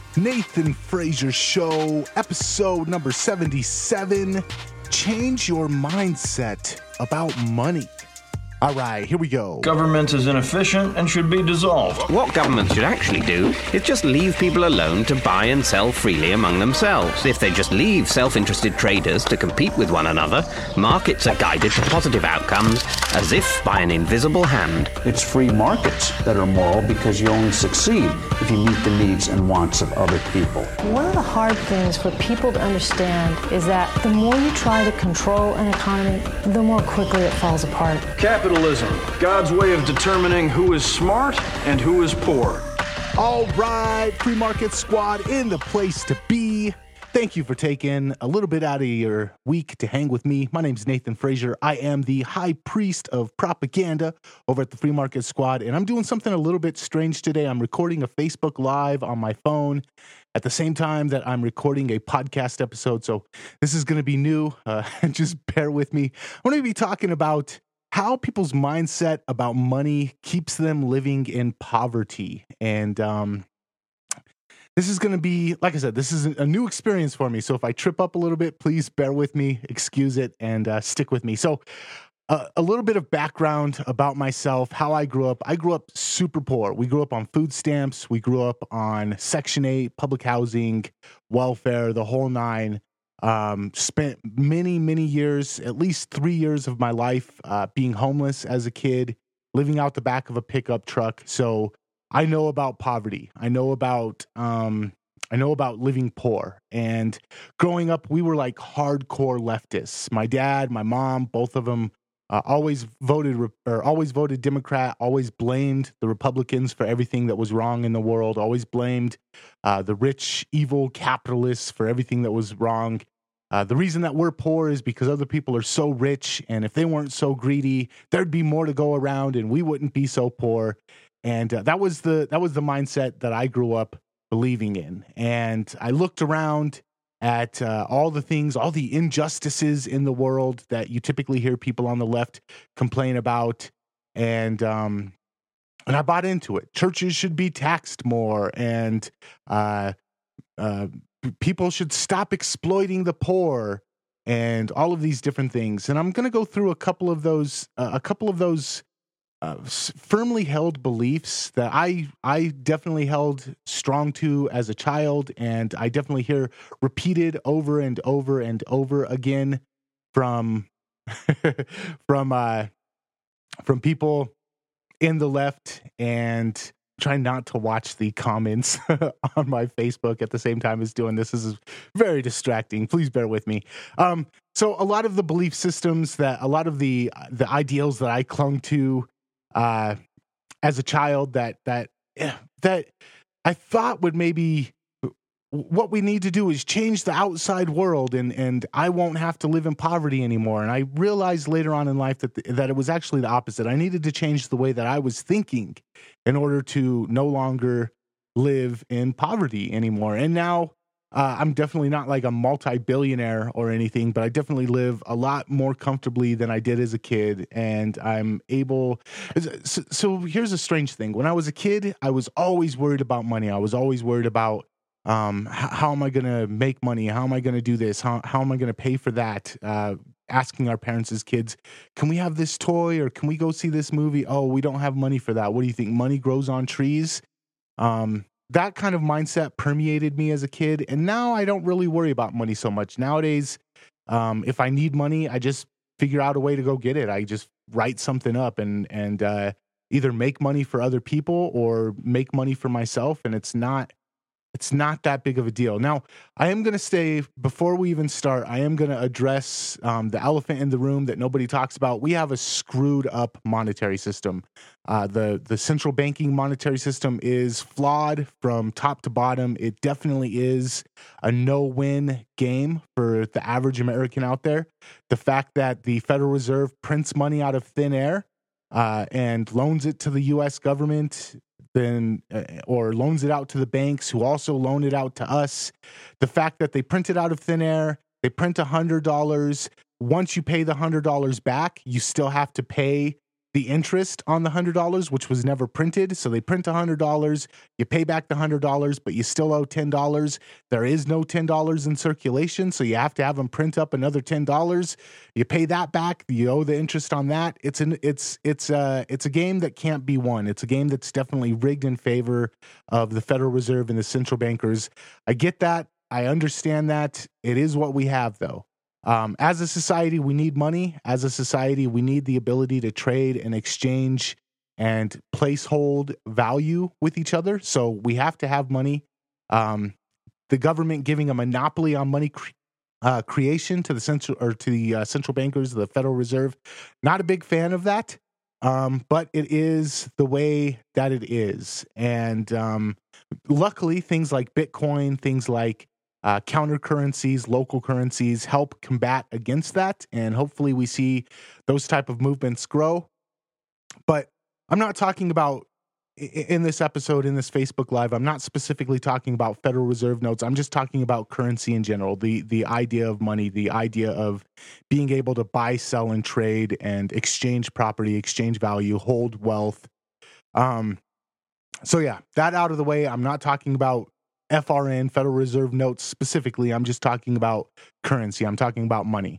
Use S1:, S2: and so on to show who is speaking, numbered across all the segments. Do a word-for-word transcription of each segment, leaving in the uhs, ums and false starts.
S1: Nathan Frazier Show, episode number seventy-seven. Change your mindset about money. All right, here we go.
S2: Government is inefficient and should be dissolved.
S3: What government should actually do is just leave people alone to buy and sell freely among themselves. If they just leave self-interested traders to compete with one another, markets are guided to positive outcomes as if by an invisible hand.
S4: It's free markets that are moral because you only succeed if you meet the needs and wants of other people.
S5: One of the hard things for people to understand is that the more you try to control an economy, the more quickly it falls apart.
S2: Capitalism, God's way of determining who is smart and who is poor.
S1: All right, Free Market Squad in the place to be. Thank you for taking a little bit out of your week to hang with me. My name's Nathan Frazier. I am the high priest of propaganda over at the Free Market Squad, and I'm doing something a little bit strange today. I'm recording a Facebook Live on my phone at the same time that I'm recording a podcast episode, so this is going to be new. Uh, just bear with me. I'm going to be talking about how people's mindset about money keeps them living in poverty. And um, this is going to be, like I said, this is a new experience for me. So if I trip up a little bit, please bear with me, excuse it, and uh, stick with me. So uh, a little bit of background about myself, how I grew up. I grew up super poor. We grew up on food stamps. We grew up on Section eight, public housing, welfare, the whole nine. Um, spent many, many years, at least three years of my life, uh, being homeless as a kid, living out the back of a pickup truck. So I know about poverty. I know about, um, I know about living poor. And growing up, we were like hardcore leftists. My dad, my mom, both of them uh, always voted or always voted Democrat, always blamed the Republicans for everything that was wrong in the world, always blamed uh, the rich, evil capitalists for everything that was wrong. Uh, the reason that we're poor is because other people are so rich, and if they weren't so greedy, there'd be more to go around, and we wouldn't be so poor. And uh, that was the that was the mindset that I grew up believing in. And I looked around at uh, all the things, all the injustices in the world that you typically hear people on the left complain about, and um, and I bought into it. Churches should be taxed more, and uh, uh, people should stop exploiting the poor, and all of these different things. And I'm going to go through a couple of those, uh, a couple of those uh, firmly held beliefs that I I definitely held strong to as a child, and I definitely hear repeated over and over and over again from from uh, from people in the left, and try not to watch the comments on my Facebook at the same time as doing this. This is very distracting. Please bear with me. Um, so a lot of the belief systems that, a lot of the the ideals that I clung to uh, as a child that that that I thought would maybe, what we need to do is change the outside world, and and I won't have to live in poverty anymore. And I realized later on in life that the, that it was actually the opposite. I needed to change the way that I was thinking in order to no longer live in poverty anymore. And now uh, I'm definitely not like a multi-billionaire or anything, but I definitely live a lot more comfortably than I did as a kid. And I'm able, so, so here's a strange thing. When I was a kid, I was always worried about money. I was always worried about Um, how, how am I going to make money? How am I going to do this? How, how am I going to pay for that? Uh, asking our parents as kids, can we have this toy, or can we go see this movie? Oh, we don't have money for that. What do you think? Money grows on trees? Um, that kind of mindset permeated me as a kid. And now I don't really worry about money so much. Nowadays, um, if I need money, I just figure out a way to go get it. I just write something up and, and, uh, either make money for other people or make money for myself. And it's not, It's not that big of a deal. Now, I am going to stay, before we even start, I am going to address um, the elephant in the room that nobody talks about. We have a screwed up monetary system. Uh, the, the central banking monetary system is flawed from top to bottom. It definitely is a no-win game for the average American out there. The fact that the Federal Reserve prints money out of thin air uh, and loans it to the U S government, then uh, or loans it out to the banks who also loan it out to us. The fact that they print it out of thin air, they print one hundred dollars. Once you pay the one hundred dollars back, you still have to pay the interest on the one hundred dollars, which was never printed. So they print one hundred dollars, you pay back the one hundred dollars, but you still owe ten dollars. There is no ten dollars in circulation, so you have to have them print up another ten dollars. You pay that back, you owe the interest on that. It's an it's it's a it's a game that can't be won. It's a game that's definitely rigged in favor of the Federal Reserve and the central bankers. I get that. I understand that. It is what we have, though. Um, as a society, we need money. As a society, we need the ability to trade and exchange and placehold value with each other. So we have to have money. Um, the government giving a monopoly on money cre- uh, creation to the central or to the uh, central bankers, the Federal Reserve, not a big fan of that. Um, but it is the way that it is, and um, luckily, things like Bitcoin, things like Uh, counter currencies, local currencies help combat against that, and hopefully we see those type of movements grow. But I'm not talking about, in this episode, in this Facebook Live, I'm not specifically talking about Federal Reserve notes. I'm just talking about currency in general, the the idea of money, the idea of being able to buy, sell, and trade, and exchange property, exchange value, hold wealth. Um, so yeah, that out of the way. I'm not talking about F R N, Federal Reserve notes specifically. I'm just talking about currency. I'm talking about money.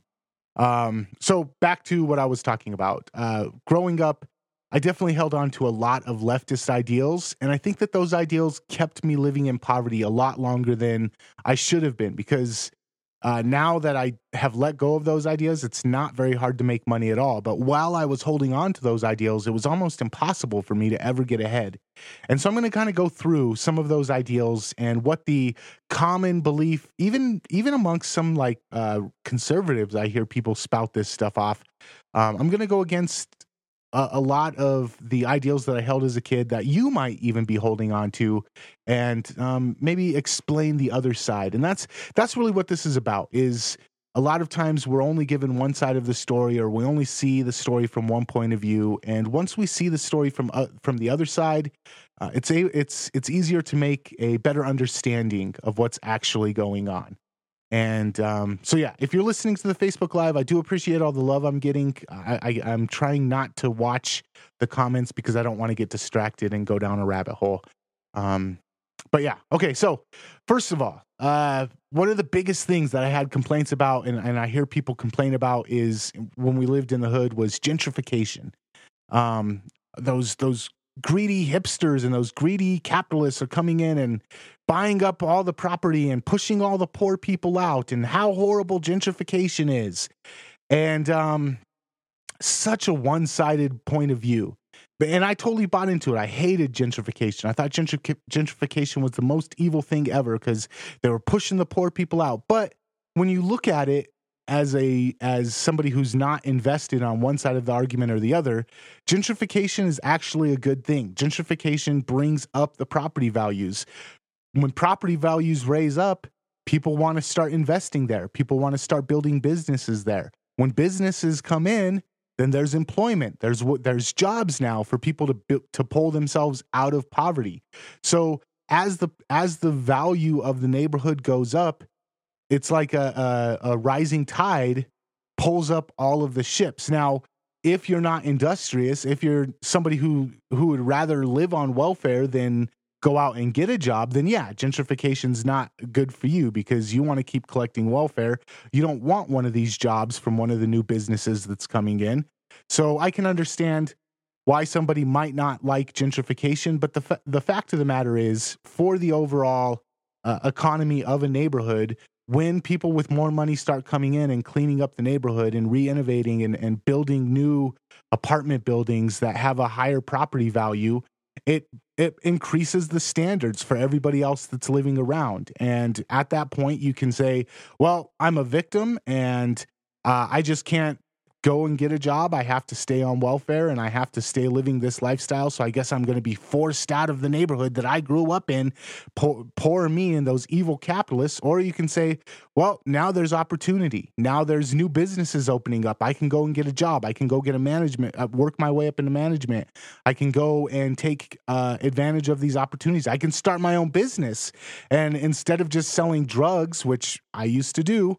S1: Um, so back to what I was talking about. Uh, growing up, I definitely held on to a lot of leftist ideals, and I think that those ideals kept me living in poverty a lot longer than I should have been, because uh, now that I have let go of those ideas, it's not very hard to make money at all. But while I was holding on to those ideals, it was almost impossible for me to ever get ahead. And so I'm going to kind of go through some of those ideals and what the common belief, even even amongst some like uh, conservatives, I hear people spout this stuff off. Um, I'm going to go against a, a lot of the ideals that I held as a kid that you might even be holding on to, and um, maybe explain the other side. And that's that's really what this is about. Is a lot of times we're only given one side of the story, or we only see the story from one point of view. And once we see the story from uh, from the other side, uh, it's a it's it's easier to make a better understanding of what's actually going on. And um, so, yeah, if you're listening to the Facebook Live, I do appreciate all the love I'm getting. I, I, I'm trying not to watch the comments because I don't want to get distracted and go down a rabbit hole. Um, but yeah, okay. So first of all, uh, one of the biggest things that I had complaints about, and, and I hear people complain about, is when we lived in the hood, was gentrification. Um, those those greedy hipsters and those greedy capitalists are coming in and buying up all the property and pushing all the poor people out, and how horrible gentrification is. And um, such a one-sided point of view. And I totally bought into it. I hated gentrification. I thought gentri- gentrification was the most evil thing ever because they were pushing the poor people out. But when you look at it as a as somebody who's not invested on one side of the argument or the other, gentrification is actually a good thing. Gentrification brings up the property values. When property values raise up, people want to start investing there. People want to start building businesses there. When businesses come in, then there's employment. There's there's jobs now for people to to pull themselves out of poverty. So as the as the value of the neighborhood goes up, it's like a, a, a rising tide pulls up all of the ships. Now, if you're not industrious, if you're somebody who who would rather live on welfare than go out and get a job, then yeah, gentrification's not good for you because you want to keep collecting welfare. You don't want one of these jobs from one of the new businesses that's coming in. So I can understand why somebody might not like gentrification, but the fa- the fact of the matter is, for the overall uh, economy of a neighborhood, when people with more money start coming in and cleaning up the neighborhood and re-innovating and, and building new apartment buildings that have a higher property value, it it increases the standards for everybody else that's living around. And at that point, you can say, well, I'm a victim and uh, I just can't go and get a job. I have to stay on welfare and I have to stay living this lifestyle. So I guess I'm going to be forced out of the neighborhood that I grew up in. Poor, poor me and those evil capitalists. Or you can say, well, now there's opportunity. Now there's new businesses opening up. I can go and get a job. I can go get a management, uh, work my way up into management. I can go and take uh, advantage of these opportunities. I can start my own business. And instead of just selling drugs, which I used to do,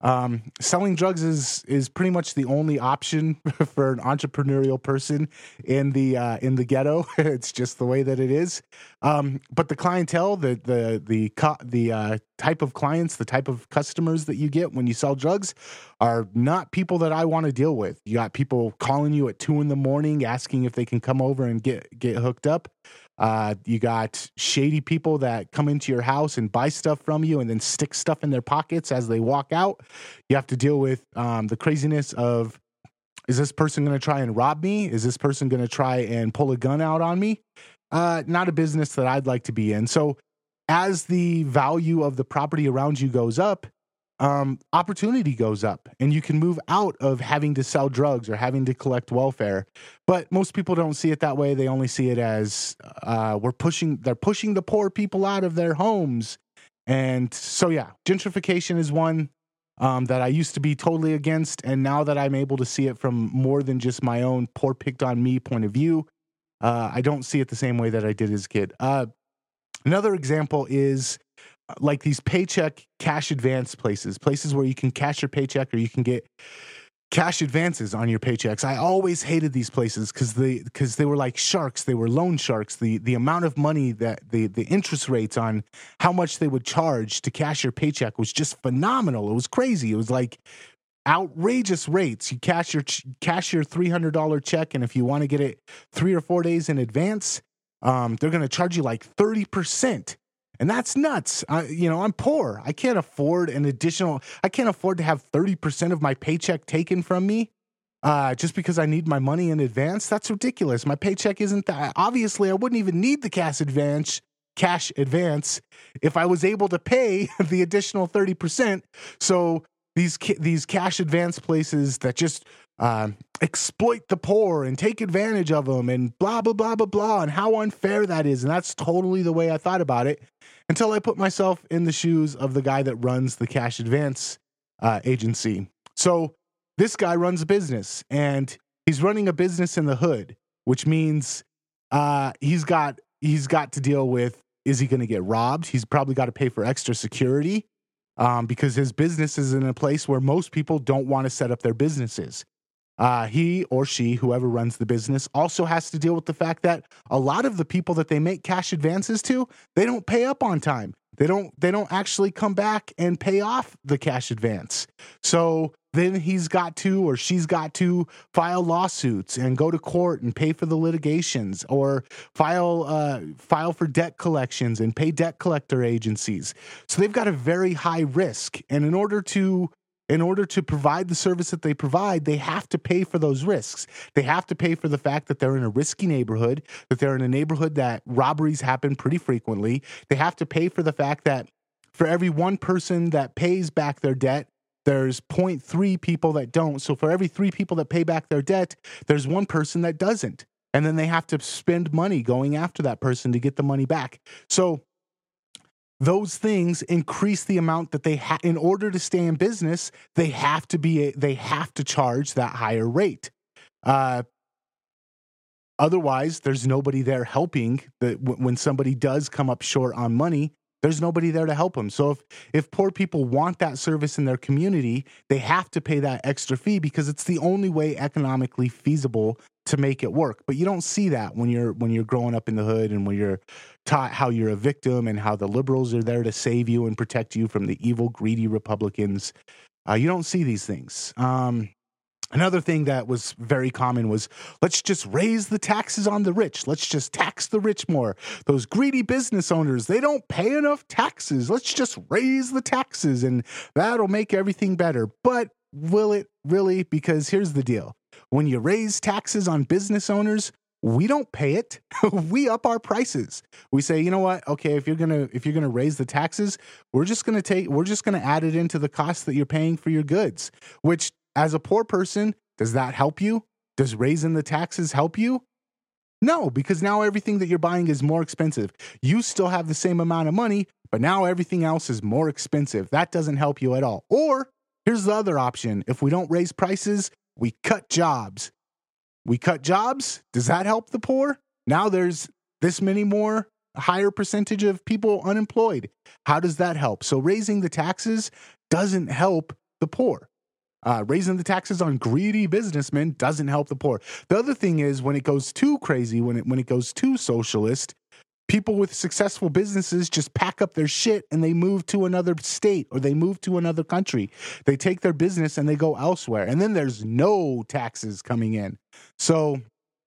S1: Um, selling drugs is is pretty much the only option for an entrepreneurial person in the uh, in the ghetto. It's just the way that it is. Um, but the clientele, the the the co- the uh, type of clients, the type of customers that you get when you sell drugs, are not people that I want to deal with. You got people calling you at two in the morning asking if they can come over and get get hooked up. Uh, you got shady people that come into your house and buy stuff from you and then stick stuff in their pockets as they walk out. You have to deal with um, the craziness of, is this person going to try and rob me? Is this person going to try and pull a gun out on me? Uh, not a business that I'd like to be in. So as the value of the property around you goes up, um, opportunity goes up, and you can move out of having to sell drugs or having to collect welfare. But most people don't see it that way. They only see it as uh, we're pushing, they're pushing the poor people out of their homes. And so, yeah, gentrification is one um, that I used to be totally against. And now that I'm able to see it from more than just my own poor picked on me point of view, uh, I don't see it the same way that I did as a kid. Uh, another example is like these paycheck cash advance places, places where you can cash your paycheck or you can get cash advances on your paychecks. I always hated these places because they because they were like sharks. They were loan sharks. The the amount of money that the the interest rates on how much they would charge to cash your paycheck was just phenomenal. It was crazy. It was like outrageous rates. You cash your cash your three hundred dollars check, and if you want to get it three or four days in advance, um, they're going to charge you like thirty percent. And that's nuts. Uh, you know, I'm poor. I can't afford an additional, I can't afford to have thirty percent of my paycheck taken from me uh, just because I need my money in advance. That's ridiculous. My paycheck isn't that. Obviously, I wouldn't even need the cash advance, cash advance if I was able to pay the additional thirty percent. So these, these cash advance places that just uh, exploit the poor and take advantage of them and blah, blah, blah, blah, blah, and how unfair that is. And that's totally the way I thought about it until I put myself in the shoes of the guy that runs the cash advance uh, agency. So this guy runs a business, and he's running a business in the hood, which means uh, he's got he's got to deal with, is he going to get robbed? He's probably got to pay for extra security um, because his business is in a place where most people don't want to set up their businesses. Uh, he or she, whoever runs the business, also has to deal with the fact that a lot of the people that they make cash advances to, they don't pay up on time. They don't, they don't actually come back and pay off the cash advance. So then he's got to, or she's got to file lawsuits and go to court and pay for the litigations, or file, uh, file for debt collections and pay debt collector agencies. So they've got a very high risk. And in order to In order to provide the service that they provide, they have to pay for those risks. They have to pay for the fact that they're in a risky neighborhood, that they're in a neighborhood that robberies happen pretty frequently. They have to pay for the fact that for every one person that pays back their debt, there's zero point three people that don't. So for every three people that pay back their debt, there's one person that doesn't. And then they have to spend money going after that person to get the money back. So those things increase the amount that they have. In order to stay in business, they have to be, they have to charge that higher rate. Uh, otherwise, there's nobody there helping. The, when somebody does come up short on money, there's nobody there to help them. So if, if poor people want that service in their community, they have to pay that extra fee because it's the only way economically feasible to make it work. But you don't see that when you're when you're growing up in the hood and when you're taught how you're a victim and how the liberals are there to save you and protect you from the evil, greedy Republicans. Uh, you don't see these things. Um, another thing that was very common was, let's just raise the taxes on the rich. Let's just tax the rich more. Those greedy business owners, they don't pay enough taxes. Let's just raise the taxes and that'll make everything better. But will it really? Because here's the deal. When you raise taxes on business owners, we don't pay it. We up our prices. We say, you know what? Okay, if you're gonna if you're gonna raise the taxes, we're just gonna take we're just gonna add it into the cost that you're paying for your goods. Which, as a poor person, does that help you? Does raising the taxes help you? No, because now everything that you're buying is more expensive. You still have the same amount of money, but now everything else is more expensive. That doesn't help you at all. Or here's the other option: if we don't raise prices, we cut jobs. We cut jobs. Does that help the poor? Now there's this many more, a higher percentage of people unemployed. How does that help? So raising the taxes doesn't help the poor. Uh, raising the taxes on greedy businessmen doesn't help the poor. The other thing is when it goes too crazy, when it when it goes too socialist, people with successful businesses just pack up their shit and they move to another state or they move to another country. They take their business and they go elsewhere. And then there's no taxes coming in. So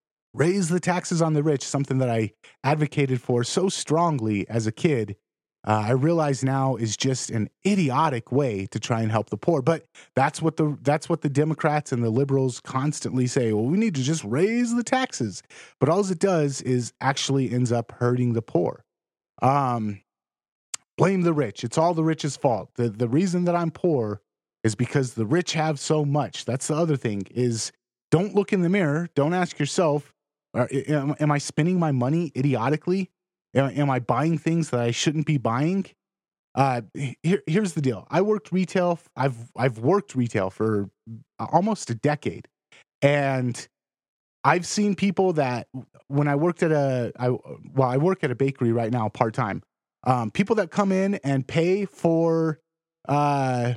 S1: raise the taxes on the rich, something that I advocated for so strongly as a kid. Uh, I realize now is just an idiotic way to try and help the poor. But that's what the that's what the Democrats and the liberals constantly say. Well, we need to just raise the taxes. But all it does is actually ends up hurting the poor. Um, blame the rich. It's all the rich's fault. The the reason that I'm poor is because the rich have so much. That's the other thing is don't look in the mirror. Don't ask yourself, are, am, am I spending my money idiotically? Am I buying things that I shouldn't be buying? Uh, here, here's the deal. I worked retail. I've I've worked retail for almost a decade, and I've seen people that when I worked at a I, well, I work at a bakery right now part time. Um, people that come in and pay for uh,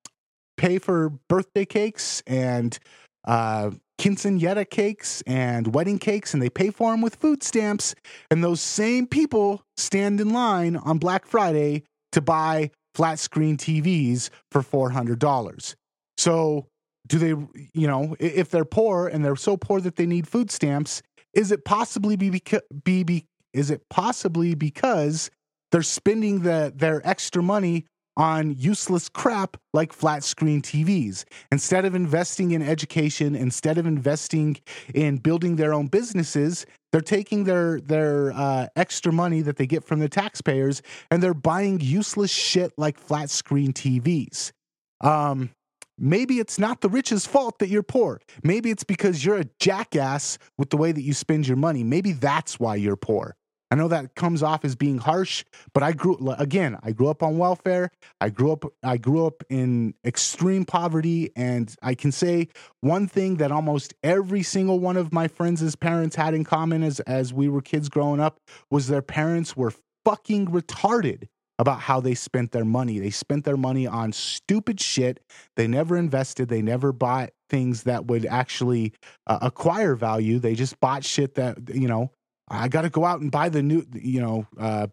S1: pay for birthday cakes and uh, quinceañera cakes and wedding cakes, and they pay for them with food stamps. And those same people stand in line on Black Friday to buy flat screen T Vs for four hundred dollars. So do they, you know, if they're poor and they're so poor that they need food stamps, is it possibly be, be, be is it possibly because they're spending the their extra money on useless crap like flat screen T Vs. Instead of investing in education, instead of investing in building their own businesses, they're taking their their uh, extra money that they get from the taxpayers and they're buying useless shit like flat screen T Vs. Um, maybe it's not the rich's fault that you're poor. Maybe it's because you're a jackass with the way that you spend your money. Maybe that's why you're poor. I know that comes off as being harsh, but I grew again, I grew up on welfare. I grew up I grew up in extreme poverty, and I can say one thing that almost every single one of my friends' parents had in common as as we were kids growing up was their parents were fucking retarded about how they spent their money. They spent their money on stupid shit. They never invested, they never bought things that would actually uh, acquire value. They just bought shit that, you know, I got to go out and buy the new, you know, uh,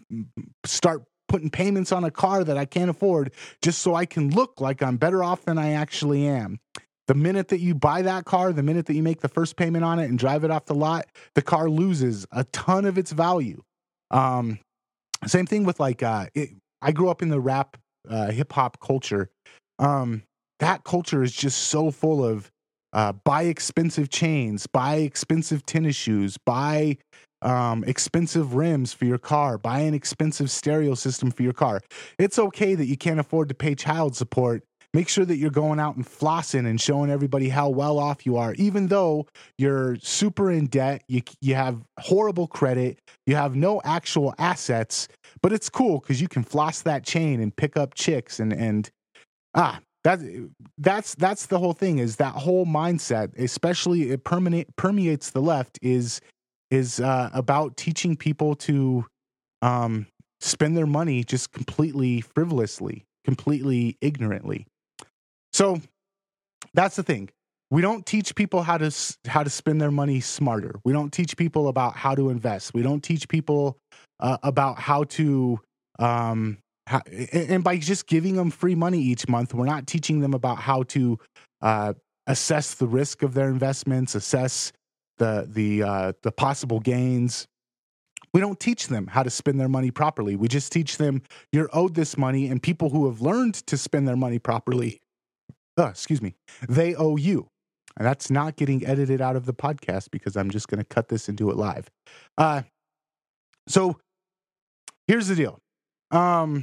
S1: start putting payments on a car that I can't afford just so I can look like I'm better off than I actually am. The minute that you buy that car, the minute that you make the first payment on it and drive it off the lot, the car loses a ton of its value. Um, same thing with like, uh, it, I grew up in the rap, uh, hip hop culture. Um, that culture is just so full of Uh, buy expensive chains, buy expensive tennis shoes, buy um, expensive rims for your car, buy an expensive stereo system for your car. It's okay that you can't afford to pay child support. Make sure that you're going out and flossing and showing everybody how well off you are, even though you're super in debt, you you have horrible credit, you have no actual assets, but it's cool because you can floss that chain and pick up chicks and, and ah, That, that's that's the whole thing, is that whole mindset, especially it permeate, permeates the left, is is uh, about teaching people to um, spend their money just completely frivolously, completely ignorantly. So that's the thing. We don't teach people how to how to spend their money smarter. We don't teach people about how to invest. We don't teach people uh, about how to um, How, and by just giving them free money each month, we're not teaching them about how to uh, assess the risk of their investments, assess the the uh, the possible gains. We don't teach them how to spend their money properly. We just teach them you're owed this money, and people who have learned to spend their money properly, uh, excuse me, they owe you. And that's not getting edited out of the podcast because I'm just going to cut this and do it live. Uh, so here's the deal. Um,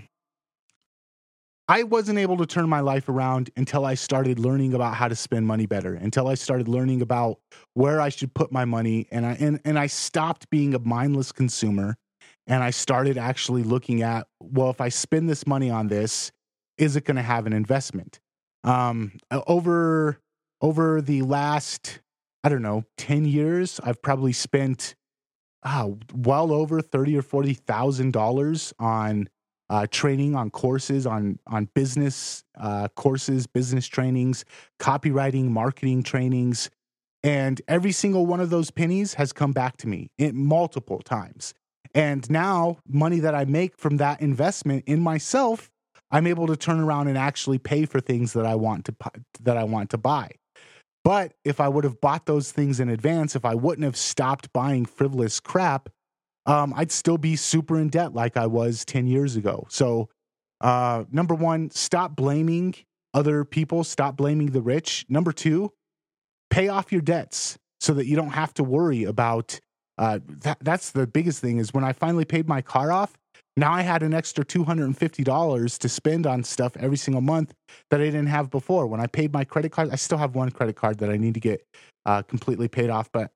S1: I wasn't able to turn my life around until I started learning about how to spend money better, until I started learning about where I should put my money. And I, and, and I stopped being a mindless consumer. And I started actually looking at, well, if I spend this money on this, is it going to have an investment? Um, over, over the last, I don't know, ten years, I've probably spent uh, well over thirty or forty thousand dollars on uh, training on courses, on on business uh, courses, business trainings, copywriting, marketing trainings. And every single one of those pennies has come back to me in multiple times. And now money that I make from that investment in myself, I'm able to turn around and actually pay for things that I want to that I want to buy. But if I would have bought those things in advance, if I wouldn't have stopped buying frivolous crap, um, I'd still be super in debt like I was ten years ago. So, uh, number one, stop blaming other people. Stop blaming the rich. Number two, pay off your debts so that you don't have to worry about uh, that. That's the biggest thing is when I finally paid my car off, now I had an extra two hundred fifty dollars to spend on stuff every single month that I didn't have before. When I paid my credit card, I still have one credit card that I need to get uh, completely paid off. But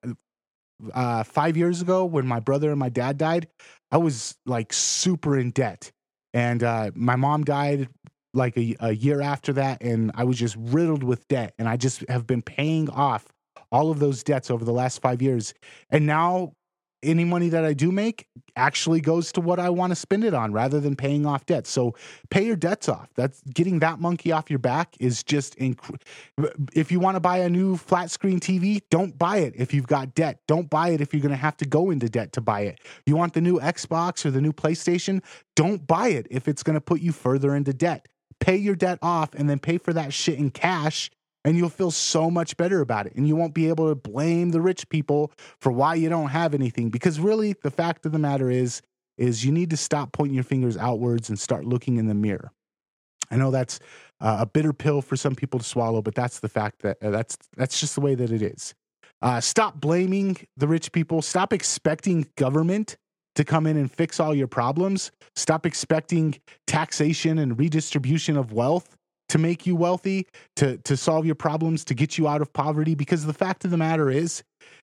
S1: uh, five years ago, when my brother and my dad died, I was like super in debt. And uh, my mom died like a, a year after that, and I was just riddled with debt. And I just have been paying off all of those debts over the last five years. And now any money that I do make actually goes to what I want to spend it on rather than paying off debt. So pay your debts off. That's getting that monkey off your back is just inc- if you want to buy a new flat screen T V, don't buy it if you've got debt. Don't buy it if you're going to have to go into debt to buy it. You want the new Xbox or the new PlayStation? Don't buy it if it's going to put you further into debt. Pay your debt off and then pay for that shit in cash. And you'll feel so much better about it. And you won't be able to blame the rich people for why you don't have anything. Because really, the fact of the matter is, is you need to stop pointing your fingers outwards and start looking in the mirror. I know that's uh, a bitter pill for some people to swallow, but that's the fact that uh, that's that's just the way that it is. Uh, stop blaming the rich people. Stop expecting government to come in and fix all your problems. Stop expecting taxation and redistribution of wealth to make you wealthy, to, to solve your problems, to get you out of poverty. Because the fact of the matter is,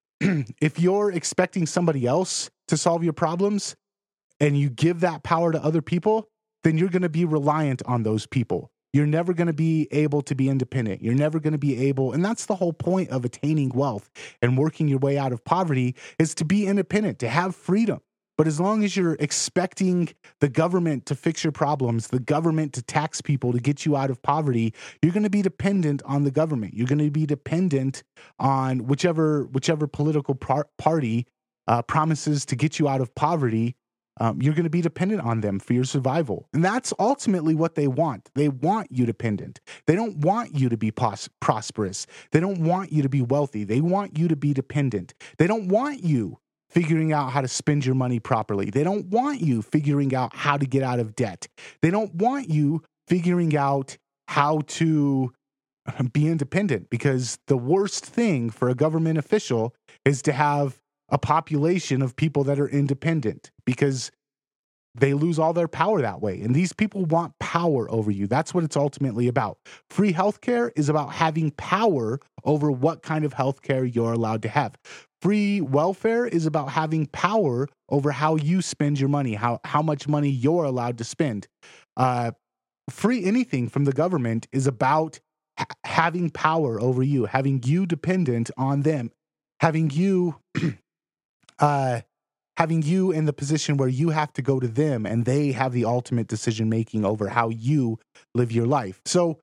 S1: if you're expecting somebody else to solve your problems and you give that power to other people, then you're going to be reliant on those people. You're never going to be able to be independent. You're never going to be able, and that's the whole point of attaining wealth and working your way out of poverty, is to be independent, to have freedom. But as long as you're expecting the government to fix your problems, the government to tax people to get you out of poverty, you're going to be dependent on the government. You're going to be dependent on whichever whichever political par- party uh, promises to get you out of poverty. Um, you're going to be dependent on them for your survival. And that's ultimately what they want. They want you dependent. They don't want you to be pos- prosperous. They don't want you to be wealthy. They want you to be dependent. They don't want you figuring out how to spend your money properly. They don't want you figuring out how to get out of debt. They don't want you figuring out how to be independent, because the worst thing for a government official is to have a population of people that are independent, because they lose all their power that way. And these people want power over you. That's what it's ultimately about. Free healthcare is about having power over what kind of healthcare you're allowed to have. Free welfare is about having power over how you spend your money, how, how much money you're allowed to spend. Uh, free anything from the government is about ha- having power over you, having you dependent on them, having you, uh, having you in the position where you have to go to them and they have the ultimate decision making over how you live your life. So,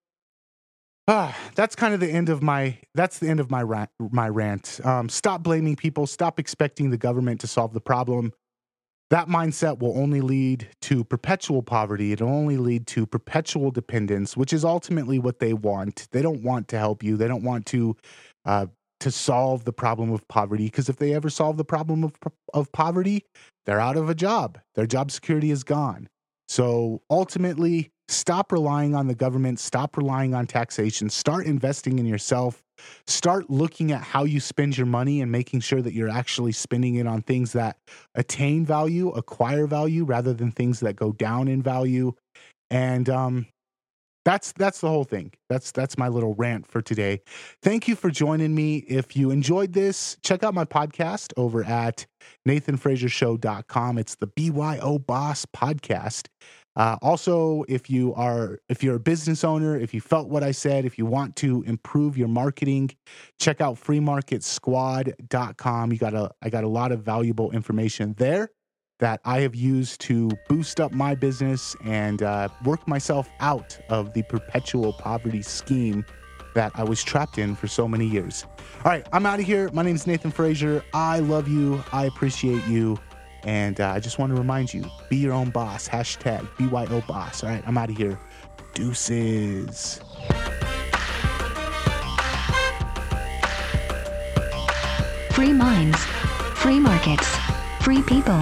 S1: Ah, that's kind of the end of my, that's the end of my rant, my rant. Um, stop blaming people. Stop expecting the government to solve the problem. That mindset will only lead to perpetual poverty. It'll only lead to perpetual dependence, which is ultimately what they want. They don't want to help you. They don't want to, uh, to solve the problem of poverty, because if they ever solve the problem of, of poverty, they're out of a job. Their job security is gone. So ultimately, stop relying on the government, stop relying on taxation, start investing in yourself, start looking at how you spend your money and making sure that you're actually spending it on things that attain value, acquire value, rather than things that go down in value. And um, that's that's the whole thing. That's that's my little rant for today. Thank you for joining me. If you enjoyed this, check out my podcast over at nathan fraser show dot com. It's the B Y O Boss Podcast. Uh, also, if you are, if you're a business owner, if you felt what I said, if you want to improve your marketing, check out free market squad dot com. You got a, I got a lot of valuable information there. that I have used to boost up my business and uh, work myself out of the perpetual poverty scheme that I was trapped in for so many years. All right, I'm out of here. My name is Nathan Frazier. I love you. I appreciate you. And uh, I just want to remind you, be your own boss. Hashtag B Y O boss. All right, I'm out of here. Deuces.
S6: Free minds, free markets, free people.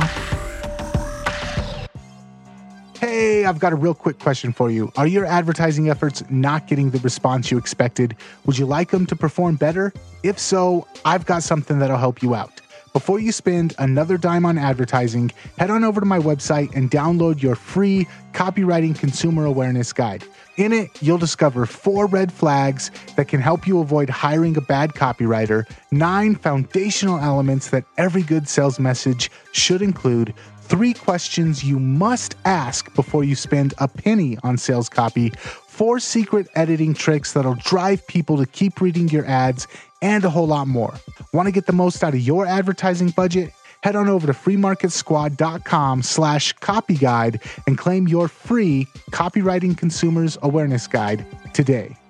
S1: Hey, I've got a real quick question for you. Are your advertising efforts not getting the response you expected? Would you like them to perform better? If so, I've got something that'll help you out. Before you spend another dime on advertising, head on over to my website and download your free Copywriting Consumer Awareness Guide. In it, you'll discover four red flags that can help you avoid hiring a bad copywriter, nine foundational elements that every good sales message should include, three questions you must ask before you spend a penny on sales copy, four secret editing tricks that'll drive people to keep reading your ads, and a whole lot more. Want to get the most out of your advertising budget? Head on over to freemarketsquad.com slash copy guide and claim your free Copywriting Consumers Awareness Guide today.